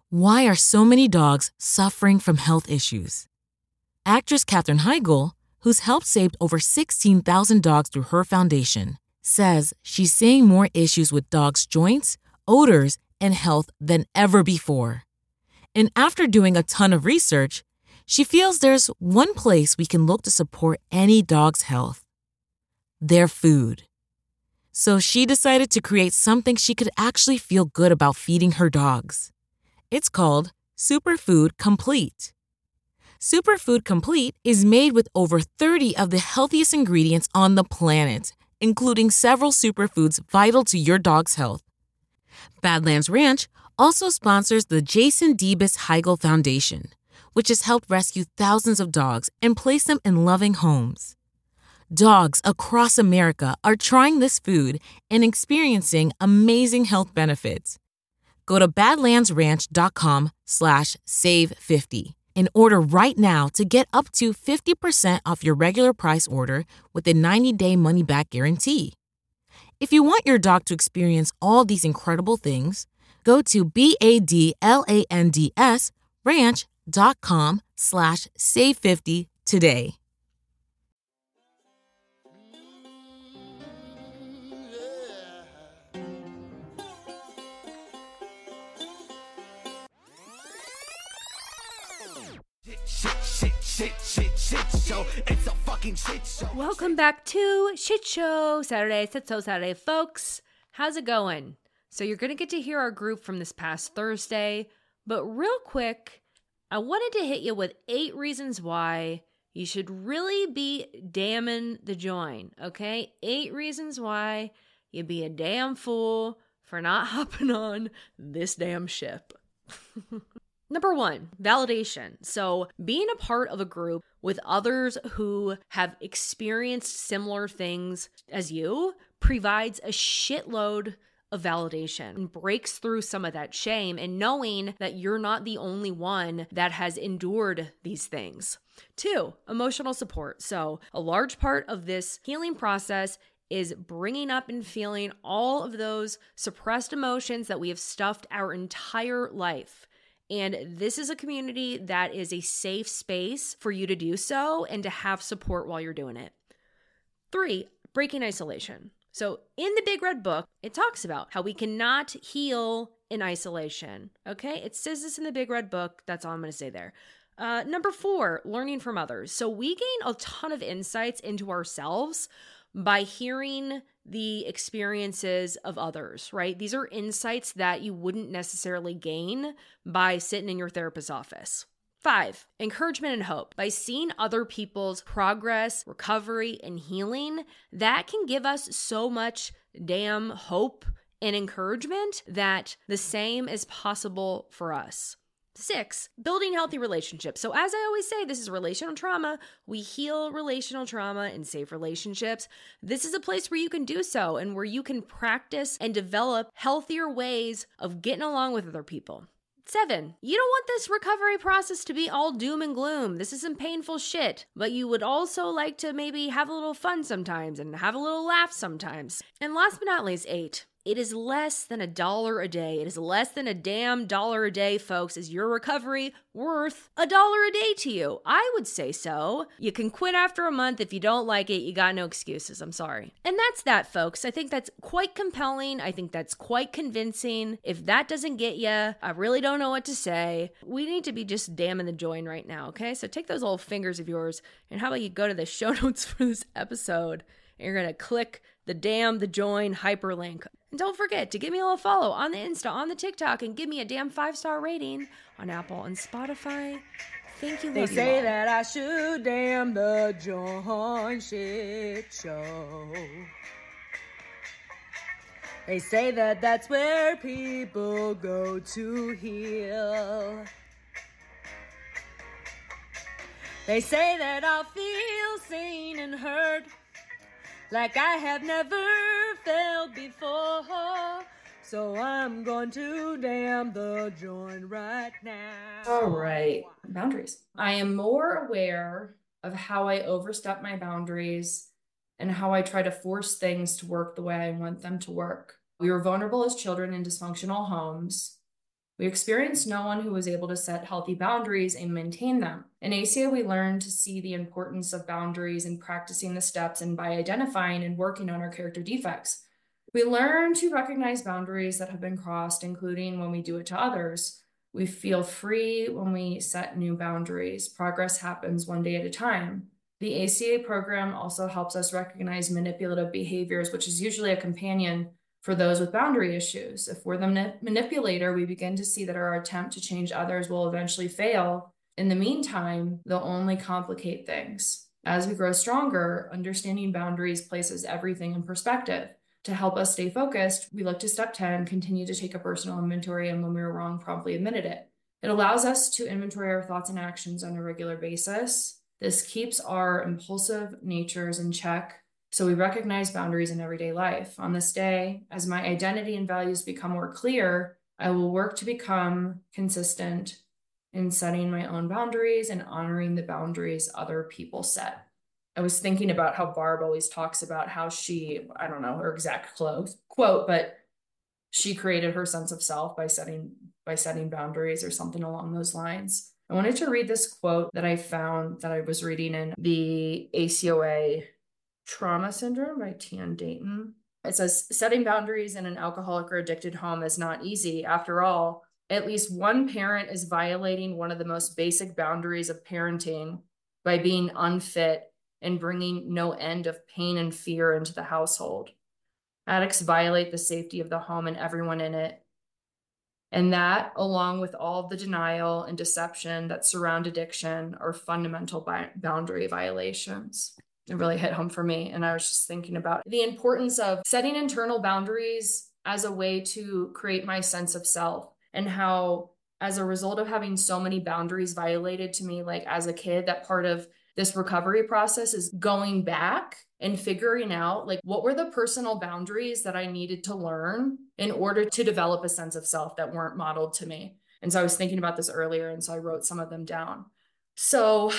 Why are so many dogs suffering from health issues? Actress Katherine Heigl, who's helped save over 16,000 dogs through her foundation, says she's seeing more issues with dogs' joints, odors, and health than ever before. And after doing a ton of research, she feels there's one place we can look to support any dog's health: their food. So she decided to create something she could actually feel good about feeding her dogs. It's called Superfood Complete. Superfood Complete is made with over 30 of the healthiest ingredients on the planet, including several superfoods vital to your dog's health. Badlands Ranch also sponsors the Jason Debus Heigl Foundation, which has helped rescue thousands of dogs and place them in loving homes. Dogs across America are trying this food and experiencing amazing health benefits. Go to badlandsranch.com/save50 and order right now to get up to 50% off your regular price order with a 90-day money-back guarantee. If you want your dog to experience all these incredible things, go to badlandsranch.com/save50 today. Shit show. It's a fucking shit show. Welcome back to Shit Show Saturday, Saturday, folks. How's it going? So you're going to get to hear our group from this past Thursday, but real quick, I wanted to hit you with 8 reasons why you should really be damning the join, okay? 8 reasons why you'd be a damn fool for not hopping on this damn ship. Number 1, validation. So being a part of a group with others who have experienced similar things as you provides a shitload of validation and breaks through some of that shame, and knowing that you're not the only one that has endured these things. 2, emotional support. So a large part of this healing process is bringing up and feeling all of those suppressed emotions that we have stuffed our entire life. And this is a community that is a safe space for you to do so and to have support while you're doing it. 3, breaking isolation. So in the Big Red Book, it talks about how we cannot heal in isolation. Okay? It says this in the Big Red Book. That's all I'm going to say there. Number 4, learning from others. So we gain a ton of insights into ourselves by hearing the experiences of others, right? These are insights that you wouldn't necessarily gain by sitting in your therapist's office. 5, encouragement and hope. By seeing other people's progress, recovery, and healing, that can give us so much damn hope and encouragement that the same is possible for us. 6, building healthy relationships. So as I always say, this is relational trauma. We heal relational trauma and save relationships. This is a place where you can do so and where you can practice and develop healthier ways of getting along with other people. 7, you don't want this recovery process to be all doom and gloom. This is some painful shit, but you would also like to maybe have a little fun sometimes and have a little laugh sometimes. And last but not least, 8, it is less than $1 a day. It is less than a damn dollar a day, folks. Is your recovery worth $1 a day to you? I would say so. You can quit after a month. If you don't like it, you got no excuses. I'm sorry. And that's that, folks. I think that's quite compelling. I think that's quite convincing. If that doesn't get you, I really don't know what to say. We need to be just damning the join right now, okay? So take those little fingers of yours, and how about you go to the show notes for this episode, and you're going to click the join hyperlink. And don't forget to give me a little follow on the Insta, on the TikTok, and give me a damn 5-star rating on Apple and Spotify. Thank you, love They you say all. that I should damn the joint shit show. They say that that's where people go to heal. They say that I'll feel seen and heard like I have never felt before. So I'm going to damn the joint right now. All right. Boundaries. I am more aware of how I overstep my boundaries and how I try to force things to work the way I want them to work. We were vulnerable as children in dysfunctional homes. We experienced no one who was able to set healthy boundaries and maintain them. In ACA, we learned to see the importance of boundaries and practicing the steps and by identifying and working on our character defects. We learn to recognize boundaries that have been crossed, including when we do it to others. We feel free when we set new boundaries. Progress happens one day at a time. The ACA program also helps us recognize manipulative behaviors, which is usually a companion for those with boundary issues. If we're the manipulator, we begin to see that our attempt to change others will eventually fail. In the meantime, they'll only complicate things. As we grow stronger, understanding boundaries places everything in perspective. To help us stay focused, we look to step 10, continue to take a personal inventory, and when we were wrong, promptly admitted it. It allows us to inventory our thoughts and actions on a regular basis. This keeps our impulsive natures in check, so we recognize boundaries in everyday life. On this day, as my identity and values become more clear, I will work to become consistent in setting my own boundaries and honoring the boundaries other people set. I was thinking about how Barb always talks about how she, I don't know her exact quote, but she created her sense of self by setting boundaries or something along those lines. I wanted to read this quote that I found that I was reading in the ACOA Trauma Syndrome by Tian Dayton. It says, setting boundaries in an alcoholic or addicted home is not easy. After all, at least one parent is violating one of the most basic boundaries of parenting by being unfit and bringing no end of pain and fear into the household. Addicts violate the safety of the home and everyone in it. And that, along with all the denial and deception that surround addiction, are fundamental boundary violations. It really hit home for me. And I was just thinking about the importance of setting internal boundaries as a way to create my sense of self, and how, as a result of having so many boundaries violated to me, like as a kid, that part of this recovery process is going back and figuring out like what were the personal boundaries that I needed to learn in order to develop a sense of self that weren't modeled to me. And so I was thinking about this earlier, and so I wrote some of them down. So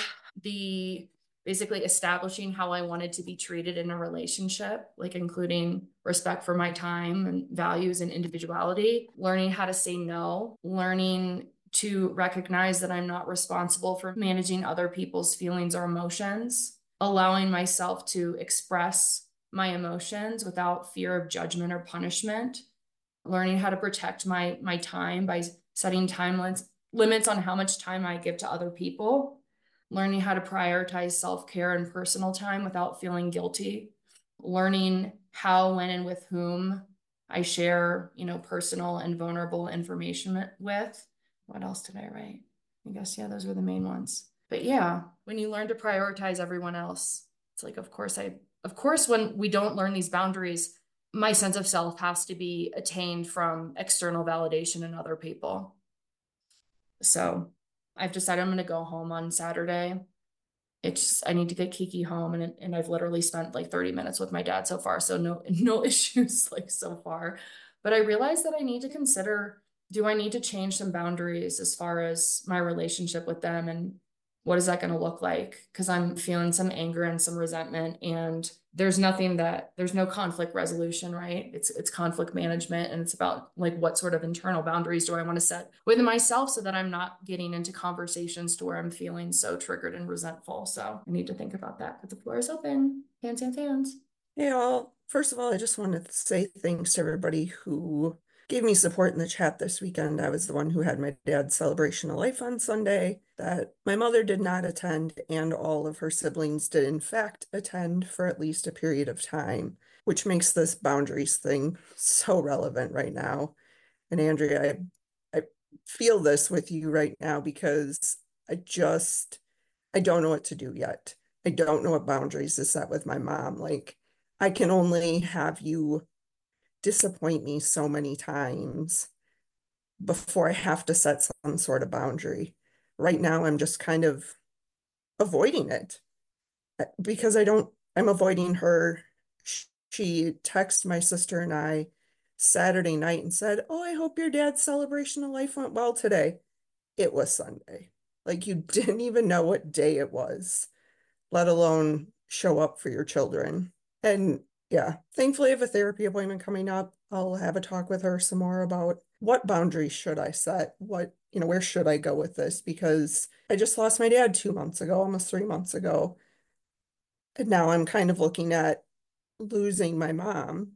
basically establishing how I wanted to be treated in a relationship, like including respect for my time and values and individuality, learning how to say no, learning to recognize that I'm not responsible for managing other people's feelings or emotions, allowing myself to express my emotions without fear of judgment or punishment, learning how to protect my time by setting time limits on how much time I give to other people, learning how to prioritize self-care and personal time without feeling guilty, learning how, when, and with whom I share, personal and vulnerable information with. What else did I write? I guess, yeah, those were the main ones. But yeah, when you learn to prioritize everyone else, it's like, of course, when we don't learn these boundaries, my sense of self has to be attained from external validation in other people. So I've decided I'm going to go home on Saturday. I need to get Kiki home, and I've literally spent like 30 minutes with my dad so far. So no issues like so far, but I realized that I need to consider, do I need to change some boundaries as far as my relationship with them, and what is that going to look like? Because I'm feeling some anger and some resentment, and there's no conflict resolution, right? It's conflict management, and it's about like what sort of internal boundaries do I want to set within myself so that I'm not getting into conversations to where I'm feeling so triggered and resentful. So I need to think about that, but the floor is open. Hands. Yeah, well, first of all, I just wanted to say thanks to everybody who gave me support in the chat this weekend. I was the one who had my dad's celebration of life on Sunday that my mother did not attend, and all of her siblings did in fact attend for at least a period of time, which makes this boundaries thing so relevant right now. And Andrea, I feel this with you right now because I don't know what to do yet. I don't know what boundaries to set with my mom. Like, I can only have you disappoint me so many times before I have to set some sort of boundary. Right now, I'm just kind of avoiding it because I'm avoiding her. She texted my sister and I Saturday night and said, "Oh, I hope your dad's celebration of life went well today." It was Sunday. Like, you didn't even know what day it was, let alone show up for your children. And yeah, thankfully I have a therapy appointment coming up. I'll have a talk with her some more about what boundaries should I set? Where should I go with this? Because I just lost my dad 2 months ago, almost 3 months ago. And now I'm kind of looking at losing my mom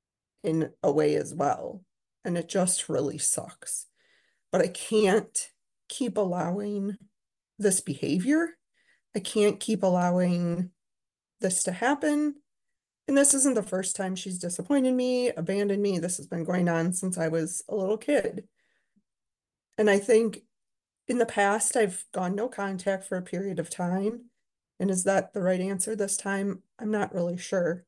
in a way as well. And it just really sucks. But I can't keep allowing this behavior. I can't keep allowing this to happen. And this isn't the first time she's disappointed me, abandoned me. This has been going on since I was a little kid. And I think in the past, I've gone no contact for a period of time. And is that the right answer this time? I'm not really sure.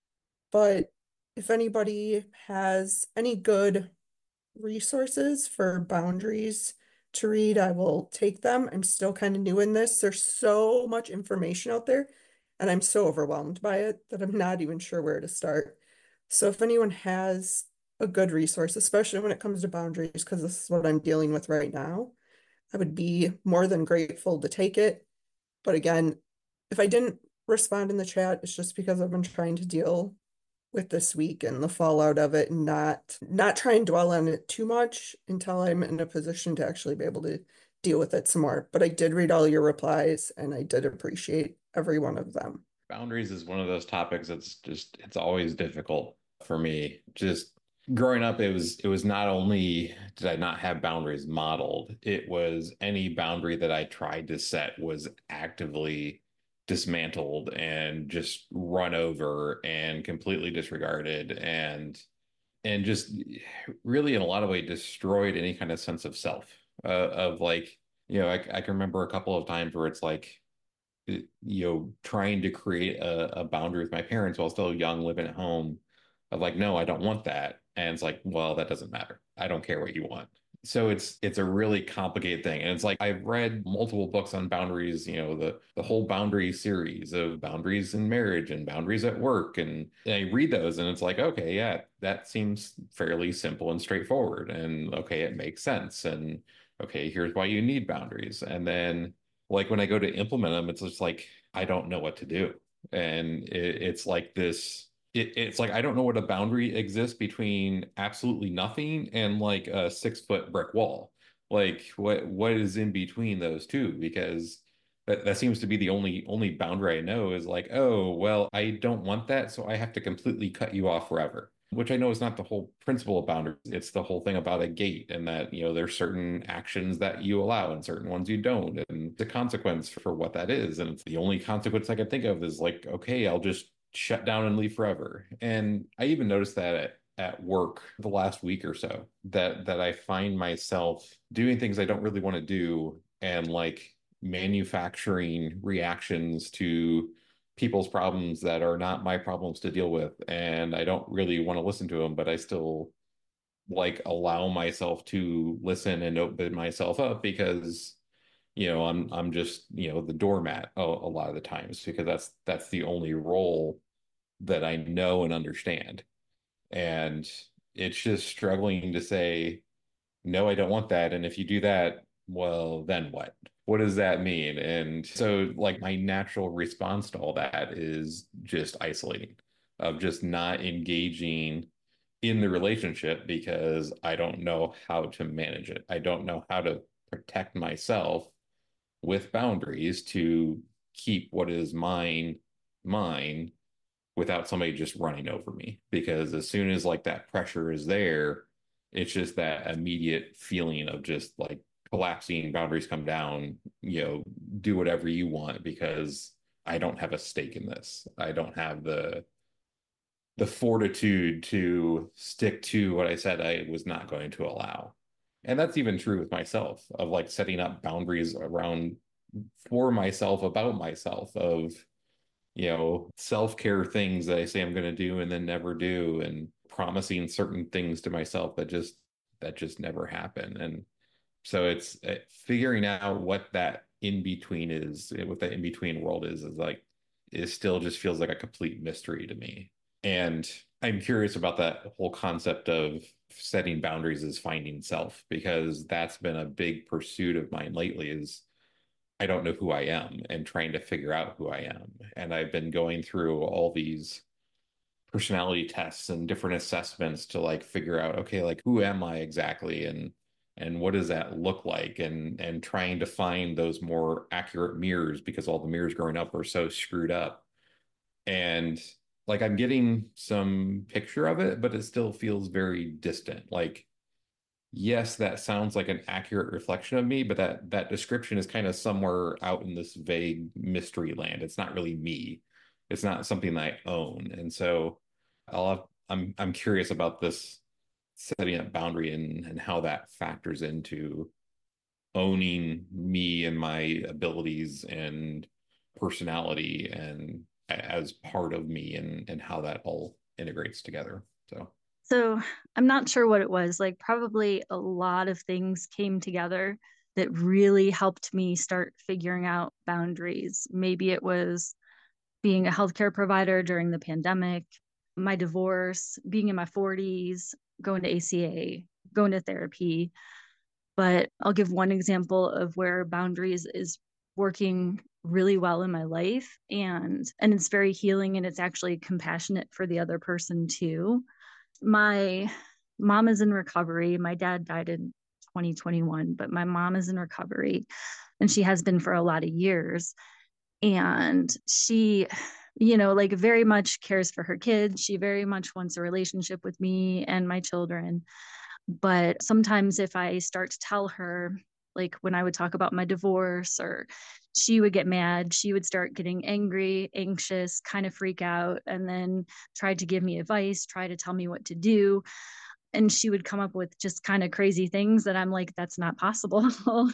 But if anybody has any good resources for boundaries to read, I will take them. I'm still kind of new in this. There's so much information out there, and I'm so overwhelmed by it that I'm not even sure where to start. So if anyone has a good resource, especially when it comes to boundaries, because this is what I'm dealing with right now, I would be more than grateful to take it. But again, if I didn't respond in the chat, it's just because I've been trying to deal with this week and the fallout of it, and not try and dwell on it too much until I'm in a position to actually be able to deal with it some more. But I did read all your replies and I did appreciate every one of them. Boundaries is one of those topics it's always difficult for me. Just growing up, it was not only did I not have boundaries modeled, it was any boundary that I tried to set was actively dismantled and just run over and completely disregarded and just really in a lot of ways destroyed any kind of sense of self of like, I can remember a couple of times where it's like, trying to create a boundary with my parents while still young, living at home, of like, no, I don't want that. And it's like, well, that doesn't matter. I don't care what you want. So it's a really complicated thing. And it's like I've read multiple books on boundaries, the whole boundary series of boundaries in marriage and boundaries at work. And I read those and it's like, okay, yeah, that seems fairly simple and straightforward. And okay, it makes sense. And okay, here's why you need boundaries. And then like when I go to implement them, it's just like I don't know what to do. And it's like this it's like I don't know what a boundary exists between absolutely nothing and like a 6 foot brick wall. Like what is in between those two? Because that seems to be the only boundary I know is like, oh, well, I don't want that, so I have to completely cut you off forever. Which I know is not the whole principle of boundaries. It's the whole thing about a gate and that, there's certain actions that you allow and certain ones you don't, and the consequence for what that is. And it's the only consequence I can think of is like, okay, I'll just shut down and leave forever. And I even noticed that at work the last week or so, that I find myself doing things I don't really want to do and like manufacturing reactions to people's problems that are not my problems to deal with. And I don't really want to listen to them, but I still like allow myself to listen and open myself up because I'm just the doormat a lot of the times because that's the only role that I know and understand. And it's just struggling to say, no, I don't want that. And if you do that, well, then what? What does that mean? And so, like, my natural response to all that is just isolating, of just not engaging in the relationship because I don't know how to manage it. I don't know how to protect myself with boundaries to keep what is mine, mine, without somebody just running over me. Because as soon as like that pressure is there, it's just that immediate feeling of just like collapsing, boundaries come down, do whatever you want because I don't have a stake in this. I don't have the fortitude to stick to what I said I was not going to allow. And that's even true with myself of like setting up boundaries around for myself about myself of self-care things that I say I'm going to do and then never do, and promising certain things to myself that just never happen. And so it's figuring out what that in between is, what that in between world is like, it still just feels like a complete mystery to me. And I'm curious about that whole concept of setting boundaries as finding self, because that's been a big pursuit of mine lately is I don't know who I am and trying to figure out who I am. And I've been going through all these personality tests and different assessments to like figure out, okay, like who am I exactly, and what does that look like, and trying to find those more accurate mirrors because all the mirrors growing up were so screwed up. And like I'm getting some picture of it, but it still feels very distant. Like, yes, that sounds like an accurate reflection of me, but that description is kind of somewhere out in this vague mystery land. It's not really me. It's not something that I own. And so I'm curious about this setting up boundary and how that factors into owning me and my abilities and personality and as part of me, and how that all integrates together. So I'm not sure what it was. Like, probably a lot of things came together that really helped me start figuring out boundaries. Maybe it was being a healthcare provider during the pandemic, my divorce, being in my 40s, going to ACA, going to therapy. But I'll give one example of where boundaries is working really well in my life, and it's very healing, and it's actually compassionate for the other person too. My mom is in recovery. My dad died in 2021, but my mom is in recovery, and she has been for a lot of years. And she, like, very much cares for her kids. She very much wants a relationship with me and my children. But sometimes if I start to tell her, like when I would talk about my divorce, or she would get mad, she would start getting angry, anxious, kind of freak out, and then try to give me advice, try to tell me what to do. And she would come up with just kind of crazy things that I'm like, that's not possible.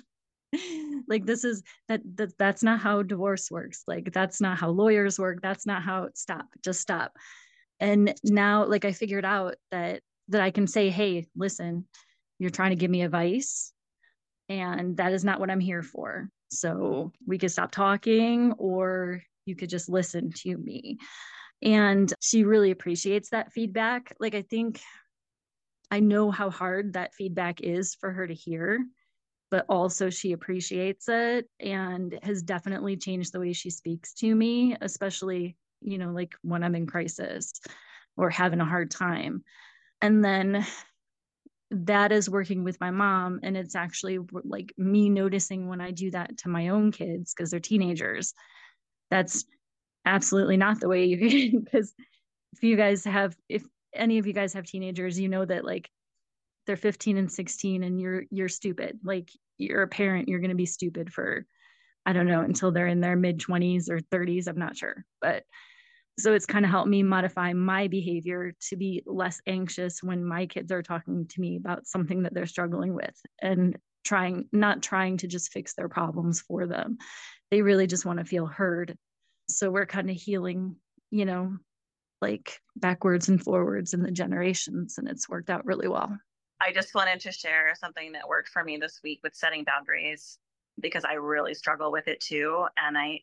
Like, this is that's not how divorce works. Like, that's not how lawyers work. That's not how. Stop, just stop. And now, like, I figured out that I can say, hey, listen, you're trying to give me advice, and that is not what I'm here for. So we could stop talking, or you could just listen to me. And she really appreciates that feedback. Like, I think I know how hard that feedback is for her to hear, but also she appreciates it, and has definitely changed the way she speaks to me, especially, like when I'm in crisis or having a hard time. And then that is working with my mom. And it's actually like me noticing when I do that to my own kids, because they're teenagers. That's absolutely not the way you can, because if any of you guys have teenagers, you know that, like, they're 15 and 16, and you're stupid. Like, you're a parent, you're going to be stupid for, I don't know, until they're in their mid 20s or 30s. I'm not sure. But so it's kind of helped me modify my behavior to be less anxious when my kids are talking to me about something that they're struggling with, and not trying to just fix their problems for them. They really just want to feel heard. So we're kind of healing, like backwards and forwards in the generations, and it's worked out really well. I just wanted to share something that worked for me this week with setting boundaries, because I really struggle with it too. And I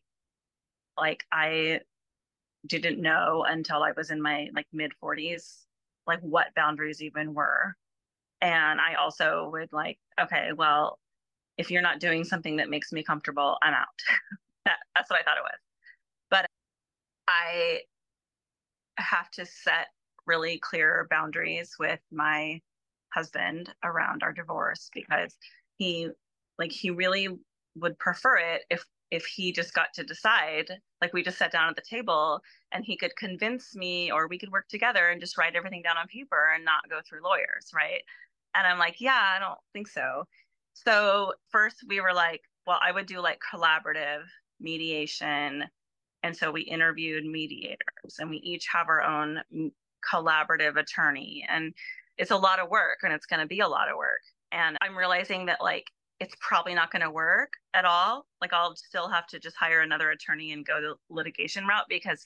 didn't know until I was in my like mid 40s, like what boundaries even were. And I also would like, okay, well, if you're not doing something that makes me comfortable, I'm out. That's what I thought it was. But I have to set really clear boundaries with my husband around our divorce, because he really would prefer it if he just got to decide, like we just sat down at the table and he could convince me, or we could work together and just write everything down on paper and not go through lawyers, right? And I'm like, yeah, I don't think so. So first we were like, well, I would do like collaborative mediation. And so we interviewed mediators, and we each have our own collaborative attorney. And it's a lot of work, and it's going to be a lot of work. And I'm realizing that, like, it's probably not going to work at all. Like, I'll still have to just hire another attorney and go the litigation route, because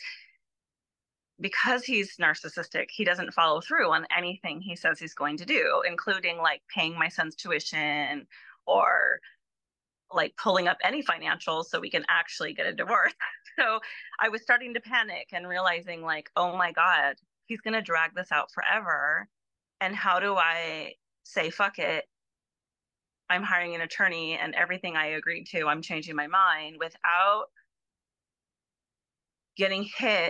he's narcissistic, he doesn't follow through on anything he says he's going to do, including like paying my son's tuition, or like pulling up any financials so we can actually get a divorce. So I was starting to panic and realizing, like, oh my God, he's going to drag this out forever. And how do I say, fuck it, I'm hiring an attorney, and everything I agreed to, I'm changing my mind, without getting hit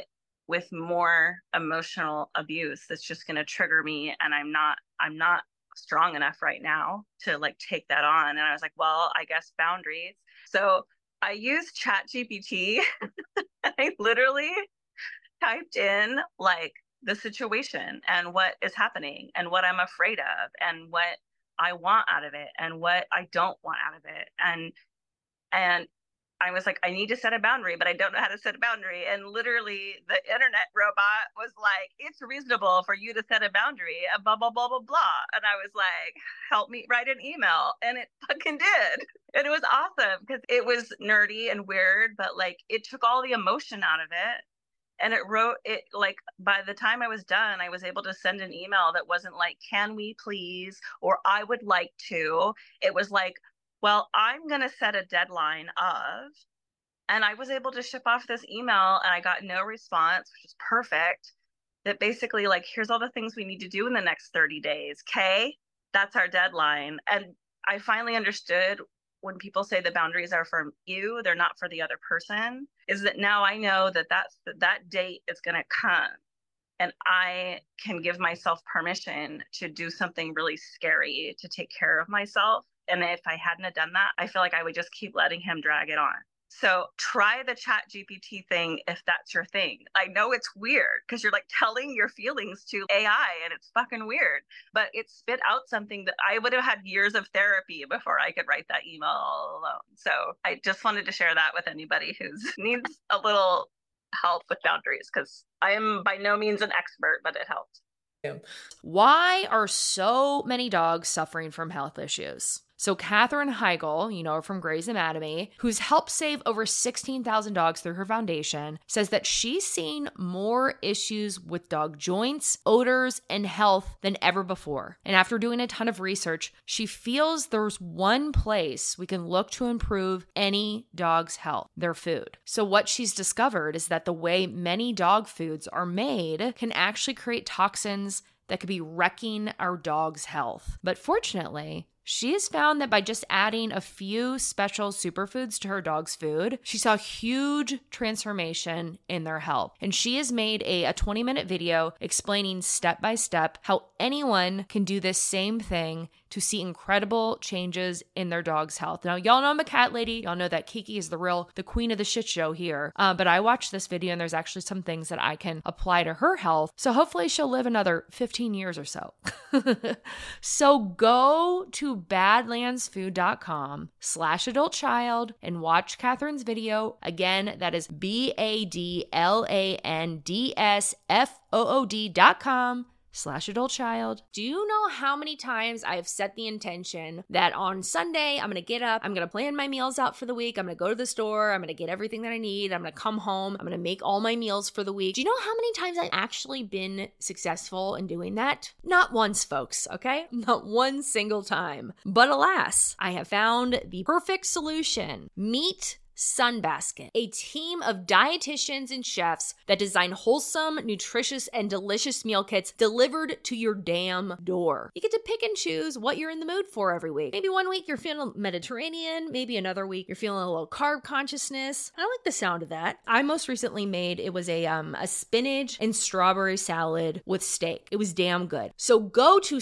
with more emotional abuse that's just going to trigger me, and I'm not strong enough right now to like take that on. And I was like, well, I guess boundaries. So I used ChatGPT and I literally typed in like the situation and what is happening and what I'm afraid of and what I want out of it and what I don't want out of it. And I was like, I need to set a boundary, but I don't know how to set a boundary. And literally the internet robot was like, it's reasonable for you to set a boundary, blah, blah, blah, blah, blah. And I was like, help me write an email. And it fucking did. And it was awesome because it was nerdy and weird, but like it took all the emotion out of it. And it wrote it like by the time I was done, I was able to send an email that wasn't like, can we please, or I would like to. It was like, well, I'm going to set a deadline of, and I was able to ship off this email and I got no response, which is perfect. That basically like, here's all the things we need to do in the next 30 days. Okay. That's our deadline. And I finally understood when people say the boundaries are for you, they're not for the other person, is that now I know that that date is going to come and I can give myself permission to do something really scary to take care of myself. And if I hadn't have done that, I feel like I would just keep letting him drag it on. So try the ChatGPT thing if that's your thing. I know it's weird because you're like telling your feelings to AI and it's fucking weird, but it spit out something that I would have had years of therapy before I could write that email all alone. So I just wanted to share that with anybody who needs a little help with boundaries because I am by no means an expert, but it helped. Why are so many dogs suffering from health issues? So Katherine Heigl, you know her from Grey's Anatomy, who's helped save over 16,000 dogs through her foundation, says that she's seen more issues with dog joints, odors, and health than ever before. And after doing a ton of research, she feels there's one place we can look to improve any dog's health: their food. So what she's discovered is that the way many dog foods are made can actually create toxins that could be wrecking our dog's health. But fortunately, she has found that by just adding a few special superfoods to her dog's food, she saw huge transformation in their health. And she has made a 20-minute video explaining step by step how anyone can do this same thing to see incredible changes in their dog's health. Now, y'all know I'm a cat lady. Y'all know that Kiki is the queen of the shit show here. But I watched this video and there's actually some things that I can apply to her health. So hopefully she'll live another 15 years or so. So go to badlandsfood.com/adultchild and watch Katherine's video. Again, that is badlandsfood.com/adultchild. Do you know how many times I have set the intention that on Sunday, I'm going to get up, I'm going to plan my meals out for the week, I'm going to go to the store, I'm going to get everything that I need, I'm going to come home, I'm going to make all my meals for the week. Do you know how many times I've actually been successful in doing that? Not once, folks, okay? Not one single time. But alas, I have found the perfect solution. Meet Sunbasket, a team of dietitians and chefs that design wholesome, nutritious, and delicious meal kits delivered to your damn door. You get to pick and choose what you're in the mood for every week. Maybe one week you're feeling Mediterranean, maybe another week you're feeling a little carb consciousness. I like the sound of that. I most recently made, it was a spinach and strawberry salad with steak. It was damn good. So go to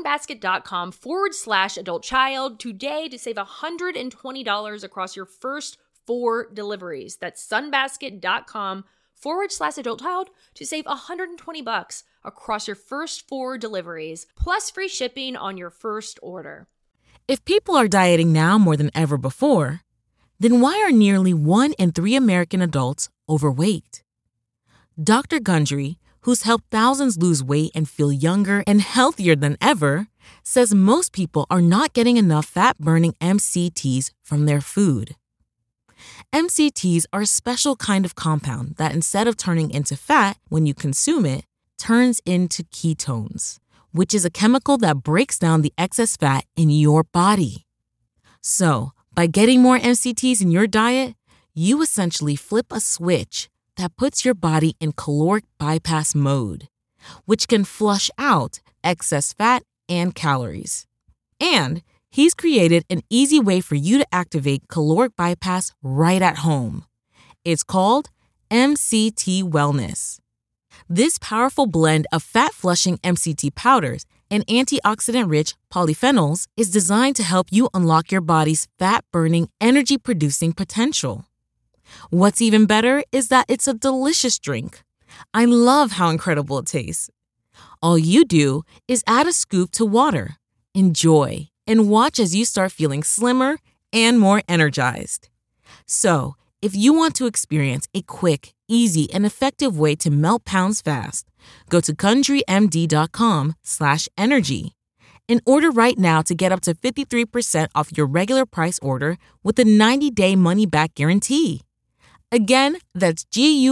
sunbasket.com/adultchild today to save $120 across your first 4 deliveries. That's sunbasket.com/adultchild to save $120 across your first 4 deliveries, plus free shipping on your first order. If people are dieting now more than ever before, then why are nearly 1 in 3 American adults overweight? Dr. Gundry, who's helped thousands lose weight and feel younger and healthier than ever, says most people are not getting enough fat-burning MCTs from their food. MCTs are a special kind of compound that, instead of turning into fat when you consume it, turns into ketones, which is a chemical that breaks down the excess fat in your body. So, by getting more MCTs in your diet, you essentially flip a switch that puts your body in caloric bypass mode, which can flush out excess fat and calories. And he's created an easy way for you to activate caloric bypass right at home. It's called MCT Wellness. This powerful blend of fat-flushing MCT powders and antioxidant-rich polyphenols is designed to help you unlock your body's fat-burning, energy-producing potential. What's even better is that it's a delicious drink. I love how incredible it tastes. All you do is add a scoop to water, enjoy, and watch as you start feeling slimmer and more energized. So, if you want to experience a quick, easy, and effective way to melt pounds fast, go to CountryMD.com/energy and order right now to get up to 53% off your regular price order with a 90-day money-back guarantee. Again, that's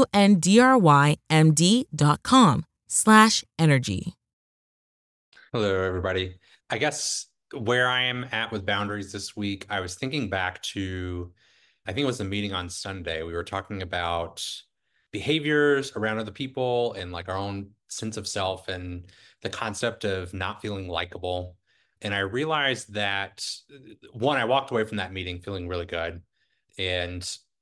GUNDRYMD.com/energy. Hello, everybody. I guess where I am at with boundaries this week, I was thinking back to, I think it was the meeting on Sunday. We were talking about behaviors around other people and like our own sense of self and the concept of not feeling likable. And I realized that, one, I walked away from that meeting feeling really good and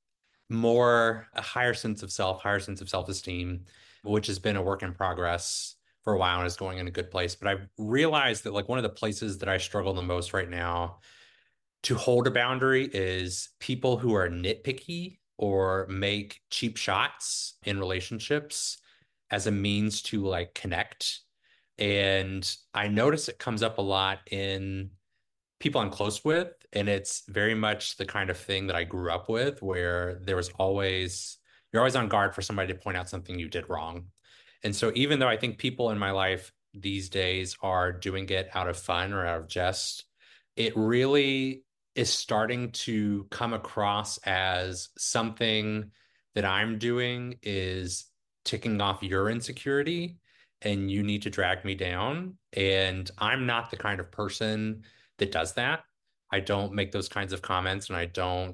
a higher sense of self, higher sense of self-esteem, which has been a work in progress for a while and is going in a good place. But I realized that like one of the places that I struggle the most right now to hold a boundary is people who are nitpicky or make cheap shots in relationships as a means to like connect. And I notice it comes up a lot in people I'm close with, and it's very much the kind of thing that I grew up with, where you're always on guard for somebody to point out something you did wrong. And so even though I think people in my life these days are doing it out of fun or out of jest, it really is starting to come across as something that I'm doing is ticking off your insecurity and you need to drag me down. And I'm not the kind of person that does that. I don't make those kinds of comments, and I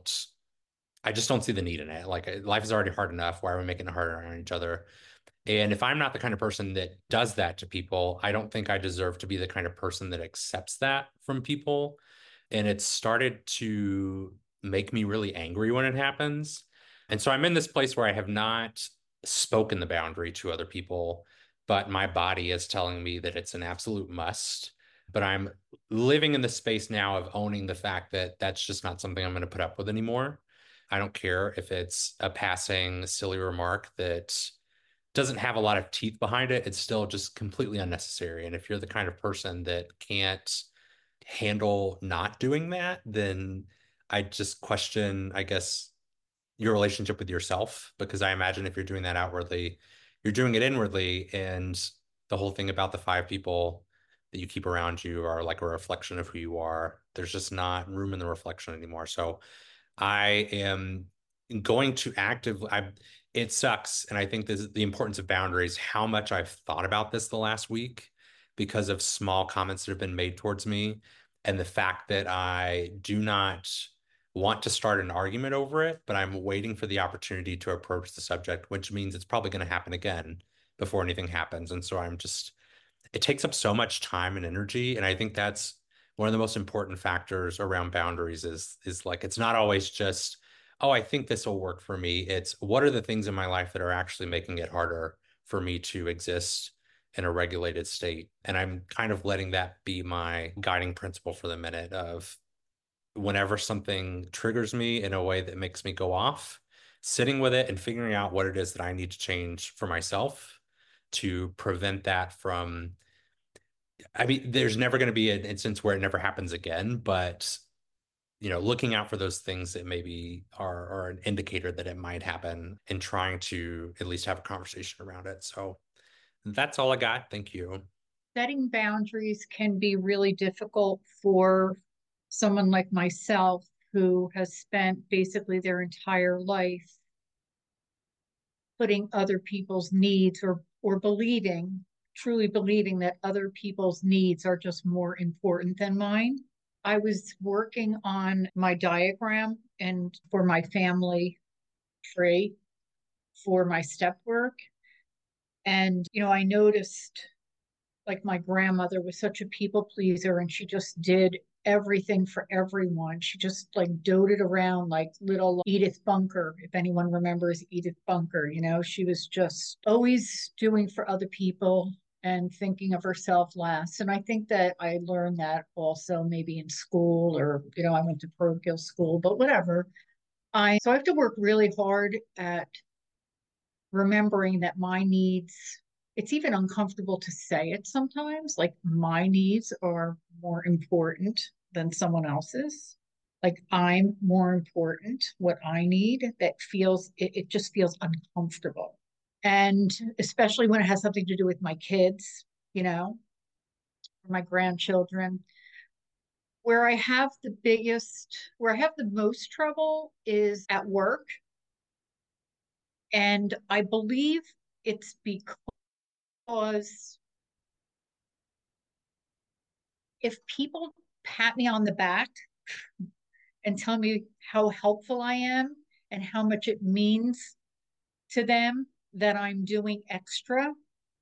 just don't see the need in it. Like, life is already hard enough. Why are we making it harder on each other? And if I'm not the kind of person that does that to people, I don't think I deserve to be the kind of person that accepts that from people. And it's started to make me really angry when it happens. And so I'm in this place where I have not spoken the boundary to other people, but my body is telling me that it's an absolute must. But I'm living in the space now of owning the fact that that's just not something I'm going to put up with anymore. I don't care if it's a passing silly remark that doesn't have a lot of teeth behind it. It's still just completely unnecessary. And if you're the kind of person that can't handle not doing that, then I just question, I guess, your relationship with yourself, because I imagine if you're doing that outwardly, you're doing it inwardly. And the whole thing about the 5 people that you keep around you are like a reflection of who you are. There's just not room in the reflection anymore. So I am going to it sucks. And I think this is the importance of boundaries, how much I've thought about this the last week because of small comments that have been made towards me. And the fact that I do not want to start an argument over it, but I'm waiting for the opportunity to approach the subject, which means it's probably going to happen again before anything happens. And so it takes up so much time and energy. And I think that's one of the most important factors around boundaries is like, it's not always just, oh, I think this will work for me. It's what are the things in my life that are actually making it harder for me to exist in a regulated state. And I'm kind of letting that be my guiding principle for the minute of whenever something triggers me in a way that makes me go off, sitting with it and figuring out what it is that I need to change for myself to prevent that from, I mean, there's never going to be an instance where it never happens again, but looking out for those things that maybe are an indicator that it might happen and trying to at least have a conversation around it. So that's all I got. Thank you. Setting boundaries can be really difficult for someone like myself who has spent basically their entire life putting other people's needs or truly believing that other people's needs are just more important than mine. I was working on my diagram and for my family tree for my step work. And, I noticed like my grandmother was such a people pleaser and she just did everything for everyone. She just like doted around like little Edith Bunker, if anyone remembers Edith Bunker. She was just always doing for other people and thinking of herself last. And I think that I learned that also maybe in school, or I went to parochial school, but whatever. So I have to work really hard at remembering that my needs, it's even uncomfortable to say it sometimes, like my needs are more important than someone else's. Like I'm more important, what I need, it just feels uncomfortable. And especially when it has something to do with my kids, my grandchildren. Where I have the most trouble is at work. And I believe it's because if people pat me on the back and tell me how helpful I am and how much it means to them that I'm doing extra,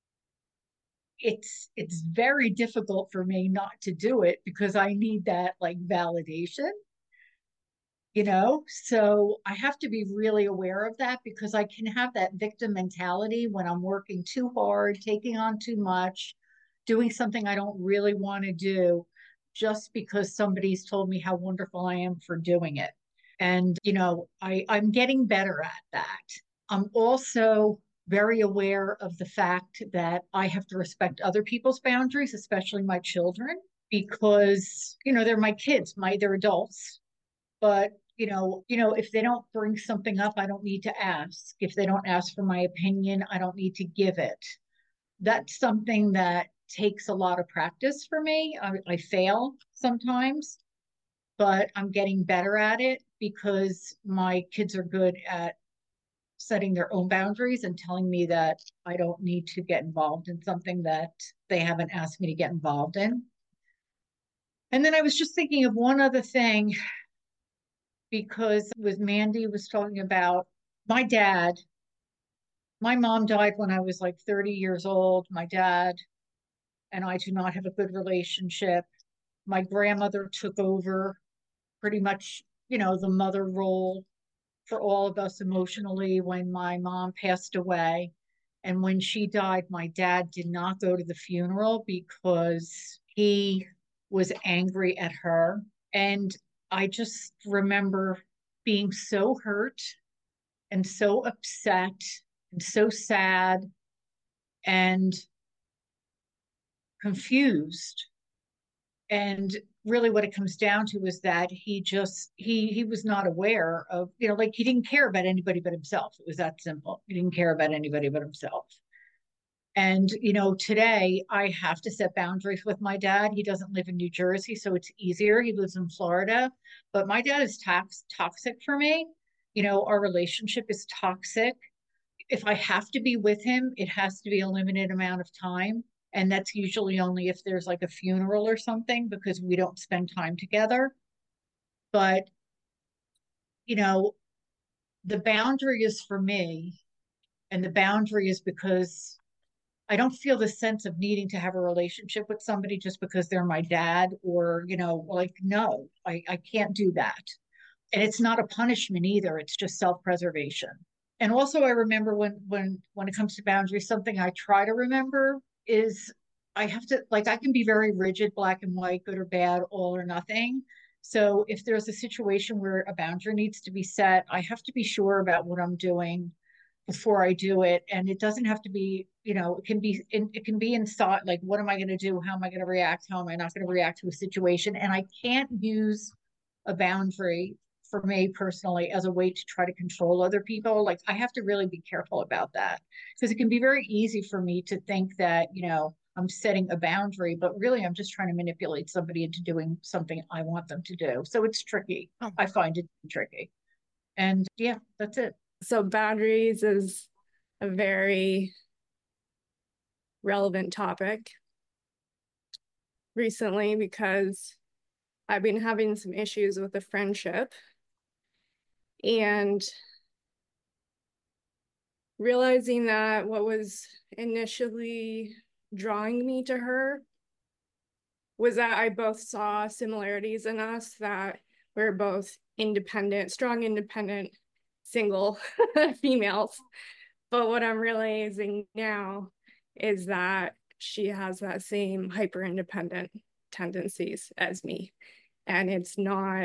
it's very difficult for me not to do it because I need that like validation. So I have to be really aware of that because I can have that victim mentality when I'm working too hard, taking on too much, doing something I don't really want to do just because somebody's told me how wonderful I am for doing it. And, I'm getting better at that. I'm also very aware of the fact that I have to respect other people's boundaries, especially my children, because, they're my kids, they're adults. But if they don't bring something up, I don't need to ask. If they don't ask for my opinion, I don't need to give it. That's something that takes a lot of practice for me. I fail sometimes, but I'm getting better at it because my kids are good at setting their own boundaries and telling me that I don't need to get involved in something that they haven't asked me to get involved in. And then I was just thinking of one other thing because with Mandy was talking about my dad. My mom died when I was like 30 years old. My dad and I do not have a good relationship. My grandmother took over pretty much, the mother role for all of us emotionally when my mom passed away. And when she died, my dad did not go to the funeral because he was angry at her. And I just remember being so hurt and so upset and so sad and confused. And really what it comes down to is that he was not aware of, like he didn't care about anybody but himself. It was that simple. He didn't care about anybody but himself. And, today I have to set boundaries with my dad. He doesn't live in New Jersey, so it's easier. He lives in Florida. But my dad is toxic for me. Our relationship is toxic. If I have to be with him, it has to be a limited amount of time. And that's usually only if there's like a funeral or something because we don't spend time together. But, the boundary is for me. And the boundary is because I don't feel the sense of needing to have a relationship with somebody just because they're my dad or, like, no, I can't do that. And it's not a punishment either. It's just self-preservation. And also I remember when it comes to boundaries, something I try to remember is I have to, like, I can be very rigid, black and white, good or bad, all or nothing. So if there's a situation where a boundary needs to be set, I have to be sure about what I'm doing before I do it. And it doesn't have to be, it can be in thought, like, what am I going to do? How am I going to react? How am I not going to react to a situation? And I can't use a boundary for me personally as a way to try to control other people. Like I have to really be careful about that because it can be very easy for me to think that, I'm setting a boundary, but really I'm just trying to manipulate somebody into doing something I want them to do. So it's tricky. I find it tricky. And yeah, that's it. So boundaries is a very relevant topic recently because I've been having some issues with a friendship and realizing that what was initially drawing me to her was that I both saw similarities in us, that we're both independent, strong, independent, single females. But what I'm realizing now is that she has that same hyper independent tendencies as me. And it's not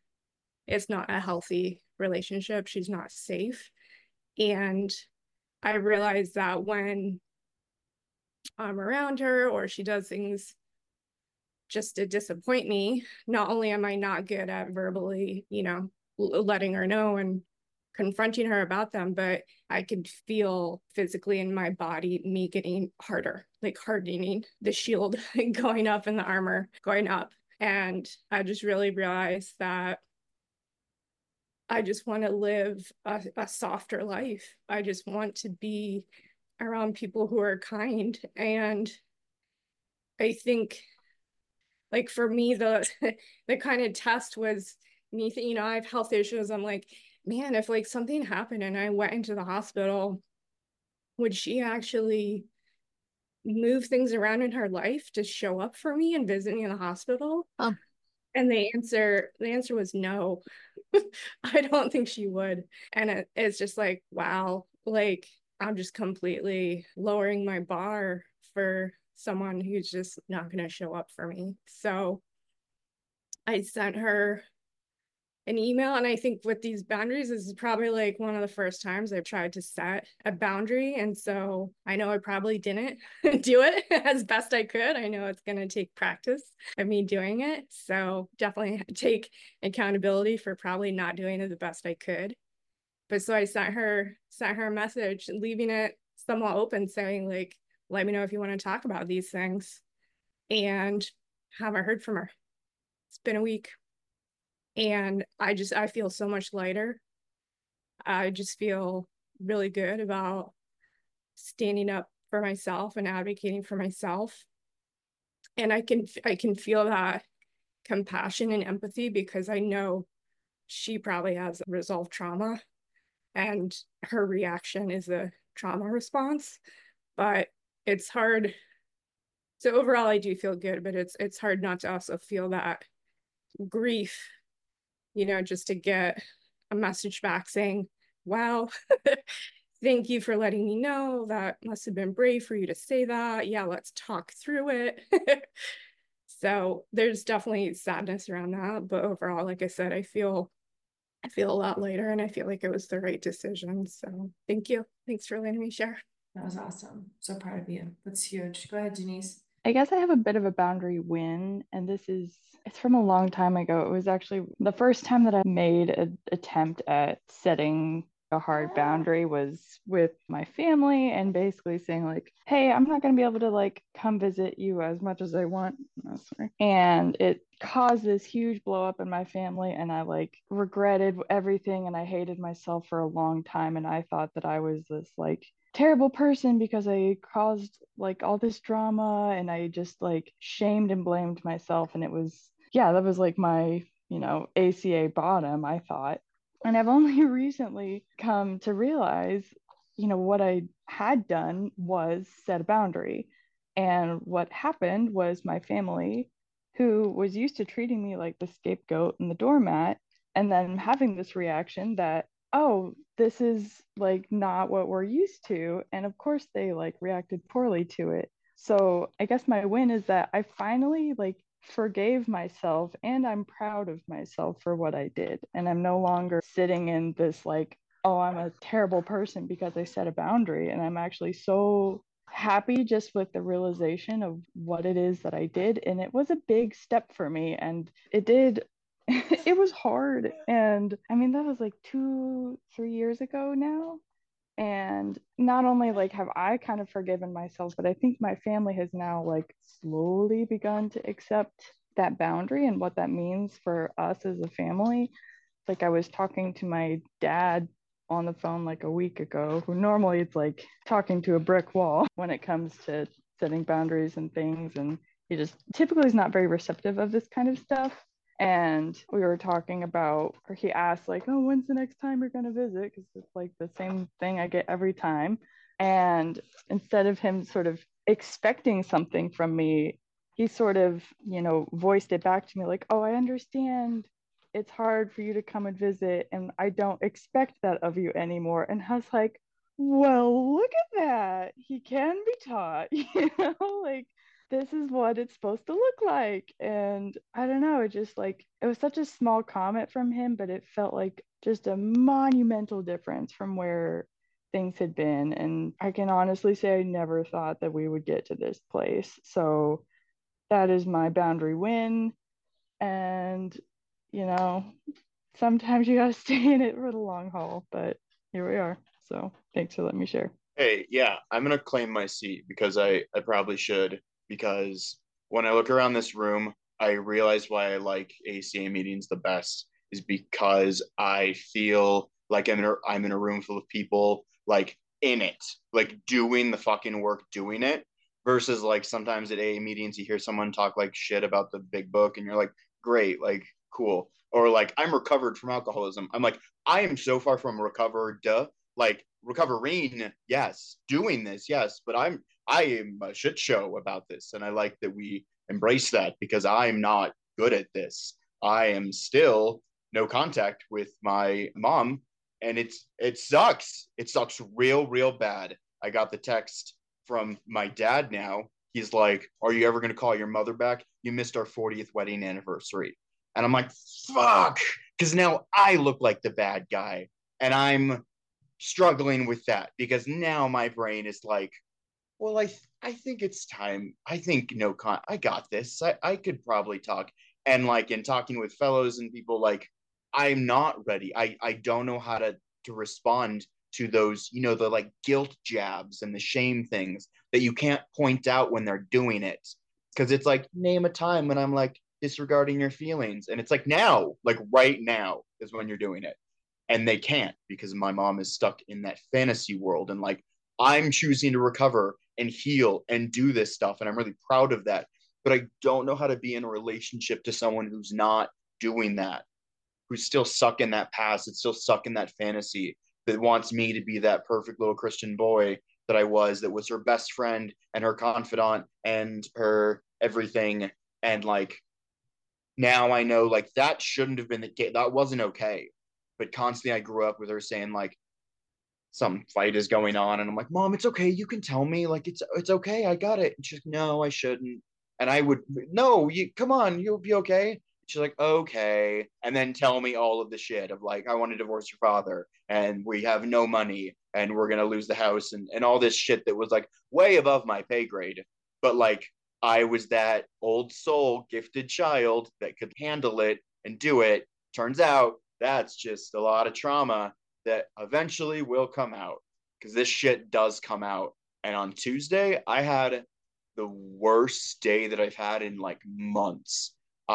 a healthy relationship. She's not safe. And I realize that when I'm around her or she does things just to disappoint me, not only am I not good at verbally, letting her know and confronting her about them, but I could feel physically in my body me getting harder, like hardening the shield going up and the armor going up. And I just really realized that I just want to live a softer life. I just want to be around people who are kind. And I think, like, for me, the the kind of test was me, I have health issues. I'm like, man, if like something happened and I went into the hospital, would she actually move things around in her life to show up for me and visit me in the hospital? And the answer was no. I don't think she would. And it's just like, wow, like I'm just completely lowering my bar for someone who's just not going to show up for me. So I sent her an email, and I think with these boundaries, this is probably like one of the first times I've tried to set a boundary. And so I know I probably didn't do it as best I could. I know it's going to take practice of me doing it. So definitely take accountability for probably not doing it the best I could. But so I sent her a message, leaving it somewhat open, saying like, let me know if you want to talk about these things. And haven't heard from her. It's been a week. And I feel so much lighter. I just feel really good about standing up for myself and advocating for myself. And I can feel that compassion and empathy because I know she probably has resolved trauma and her reaction is a trauma response. But it's hard. So overall, I do feel good, but it's hard not to also feel that grief, just to get a message back saying, wow, thank you for letting me know. That must have been brave for you to say that. Yeah, let's talk through it. So there's definitely sadness around that. But overall, like I said, I feel a lot lighter and I feel like it was the right decision. So thank you. Thanks for letting me share. That was awesome. So proud of you. That's huge. Go ahead, Denise. I guess I have a bit of a boundary win, and it's from a long time ago. It was actually the first time that I made an attempt at setting a hard boundary was with my family and basically saying like, hey, I'm not going to be able to like come visit you as much as I want. Oh, sorry. And it caused this huge blow up in my family, and I like regretted everything and I hated myself for a long time, and I thought that I was this like terrible person because I caused like all this drama, and I just like shamed and blamed myself. And it was, yeah, that was like my, ACA bottom, I thought. And I've only recently come to realize, what I had done was set a boundary. And what happened was my family, who was used to treating me like the scapegoat and the doormat, and then having this reaction that, oh, this is like not what we're used to. And of course they like reacted poorly to it. So I guess my win is that I finally like forgave myself, and I'm proud of myself for what I did. And I'm no longer sitting in this like, oh, I'm a terrible person because I set a boundary. And I'm actually so happy just with the realization of what it is that I did. And it was a big step for me. And it was hard. And I mean, that was like 2-3 years ago now. And not only like have I kind of forgiven myself, but I think my family has now like slowly begun to accept that boundary and what that means for us as a family. Like I was talking to my dad on the phone like a week ago, who normally it's like talking to a brick wall when it comes to setting boundaries and things. And he just typically is not very receptive of this kind of stuff. And we were talking about, or he asked like, oh, when's the next time you're going to visit? Because it's like the same thing I get every time. And instead of him sort of expecting something from me, he sort of, voiced it back to me like, oh, I understand it's hard for you to come and visit, and I don't expect that of you anymore. And I was like, well, look at that. He can be taught, like this is what it's supposed to look like. And I don't know, it just like, it was such a small comment from him, but it felt like just a monumental difference from where things had been. And I can honestly say I never thought that we would get to this place. So that is my boundary win. And, you know, sometimes you got to stay in it for the long haul, but here we are. So thanks for letting me share. Hey, yeah, I'm gonna claim my seat because I probably should, because when I look around this room, I realize why I like ACA meetings the best is because I feel like I'm in a room full of people like in it, like doing the fucking work, doing it, versus like sometimes at AA meetings you hear someone talk like shit about the big book and you're like, great, like cool. Or like I'm recovered from alcoholism. I'm like, I am so far from recovered, like recovering, yes, doing this, yes, but I am a shit show about this, and I like that we embrace that because I'm not good at this. I am still no contact with my mom, and it sucks. It sucks real bad. I got the text from my dad now. He's like, "Are you ever going to call your mother back? You missed our 40th wedding anniversary." And I'm like, "Fuck," because now I look like the bad guy, and I'm struggling with that because now my brain is like, well, I think it's time. I think I got this. I could probably talk. And like in talking with fellows and people, like I'm not ready. I don't know how to respond to those, the like guilt jabs and the shame things that you can't point out when they're doing it. Cause it's like, name a time when I'm like disregarding your feelings. And it's like now, like right now is when you're doing it. And they can't because my mom is stuck in that fantasy world. And like I'm choosing to recover and heal and do this stuff. And I'm really proud of that. But I don't know how to be in a relationship to someone who's not doing that, who's still stuck in that past, that's still stuck in that fantasy, that wants me to be that perfect little Christian boy that was her best friend and her confidant and her everything. And like now I know like that shouldn't have been the case. That wasn't okay. But constantly I grew up with her saying like some fight is going on, and I'm like, Mom, it's okay, you can tell me, like it's okay, I got it. And she's like, no, I shouldn't. And I would, no, you come on, you'll be okay. She's like, okay, and then tell me all of the shit of like, I want to divorce your father and we have no money and we're gonna lose the house and all this shit that was like way above my pay grade. But like I was that old soul gifted child that could handle it and do it. Turns out that's just a lot of trauma that eventually will come out because this shit does come out. And on Tuesday, I had the worst day that I've had in like months.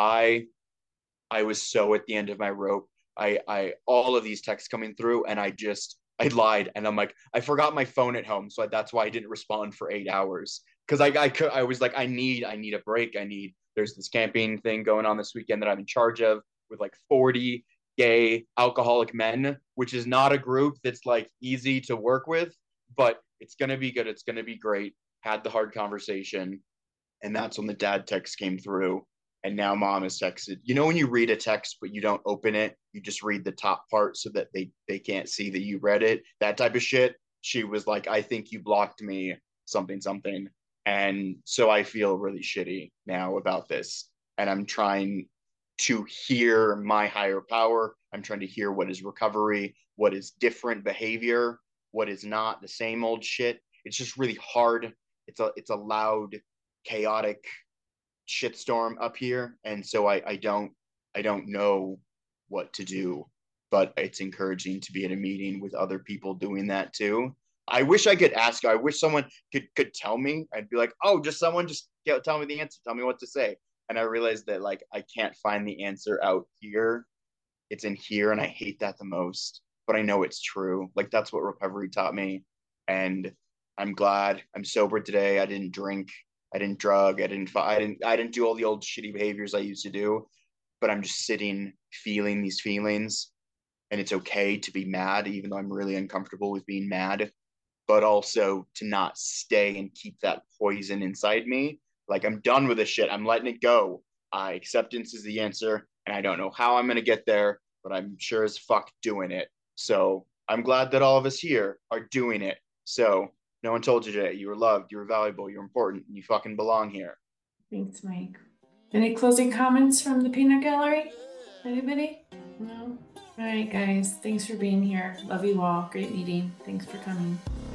I was so at the end of my rope. I all of these texts coming through, and I lied, and I'm like, I forgot my phone at home, so that's why I didn't respond for 8 hours because I was like, I need a break. There's this camping thing going on this weekend that I'm in charge of with like 40 gay alcoholic men, which is not a group that's like easy to work with, but it's gonna be good. It's gonna be great. Had the hard conversation, and that's when the dad text came through. And now mom has texted. You know when you read a text but you don't open it, you just read the top part so that they can't see that you read it. That type of shit. She was like, I think you blocked me, something. And so I feel really shitty now about this. And I'm trying to hear my higher power. I'm trying to hear what is recovery, what is different behavior, what is not the same old shit. It's just really hard. It's a loud, chaotic shitstorm up here, and so I don't know what to do. But it's encouraging to be at a meeting with other people doing that too. I wish I could ask. I wish someone could tell me. I'd be like, oh, someone tell me the answer. Tell me what to say. And I realized that like I can't find the answer out here. It's in here, and I hate that the most. But I know it's true. Like that's what recovery taught me, and I'm glad I'm sober today. I didn't drink. I didn't drug. I didn't do all the old shitty behaviors I used to do. But I'm just sitting, feeling these feelings, and it's okay to be mad, even though I'm really uncomfortable with being mad. But also to not stay and keep that poison inside me. Like, I'm done with this shit. I'm letting it go. Acceptance is the answer, and I don't know how I'm going to get there, but I'm sure as fuck doing it. So I'm glad that all of us here are doing it. So no one told you today you were loved, you were valuable, you're important, and you fucking belong here. Thanks, Mike. Any closing comments from the peanut gallery? Anybody? No? All right, guys. Thanks for being here. Love you all. Great meeting. Thanks for coming.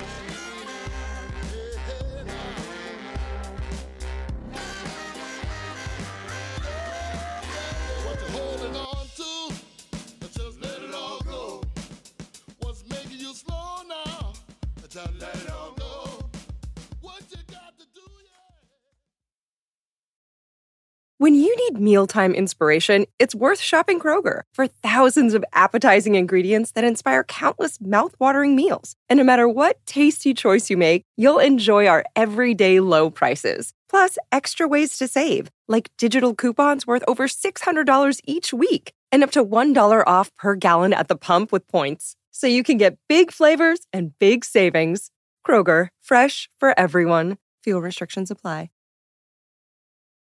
When you need mealtime inspiration, it's worth shopping Kroger for thousands of appetizing ingredients that inspire countless mouthwatering meals. And no matter what tasty choice you make, you'll enjoy our everyday low prices. Plus, extra ways to save, like digital coupons worth over $600 each week and up to $1 off per gallon at the pump with points. So you can get big flavors and big savings. Kroger, fresh for everyone. Fuel restrictions apply.